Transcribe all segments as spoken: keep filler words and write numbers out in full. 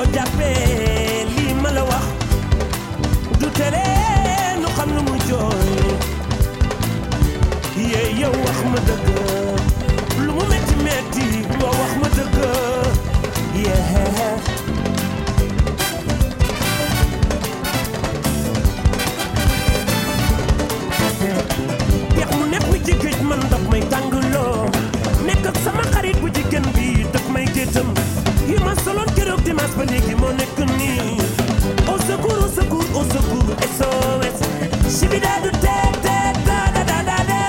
jàppee lii ma la wax du tere nu xam lu mu jooy yee yow wax ma dëgg lu mu metti metti nga wax ma dëgg yee ci géej man daf may tàngloo nekk ak sama xarit bu jigéen bi daf may gétam yi ma soloon keroog dimanche ba léegi moo nekk nii au secours au secours au secours S O S shibida du teet teet da da da da da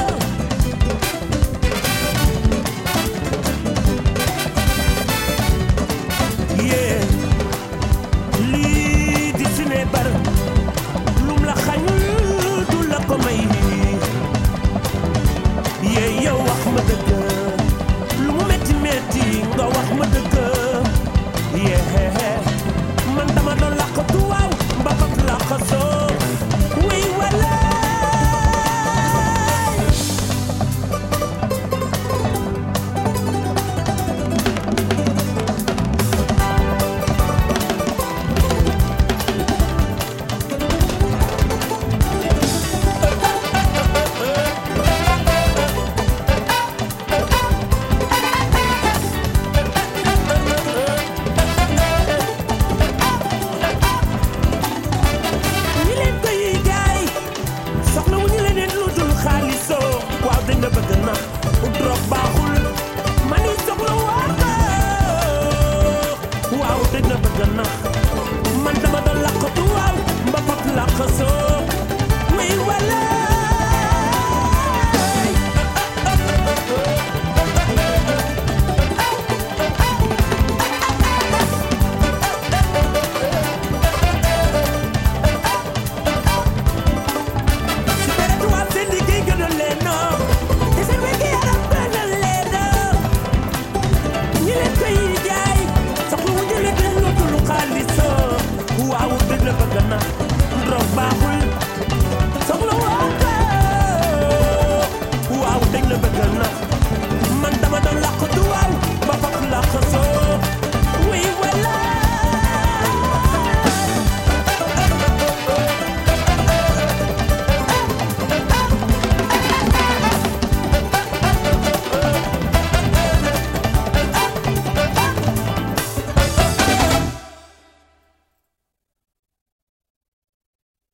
yeah lii di sine bar lum la xañul du la ko may yee yow wax ma dëgg lu mu metti metti nga wax ma dëgg yee man dama doon làqatu waaw mbapat làqasoo wuy walaay man dama doon làqatu waaw mbapat làqasoo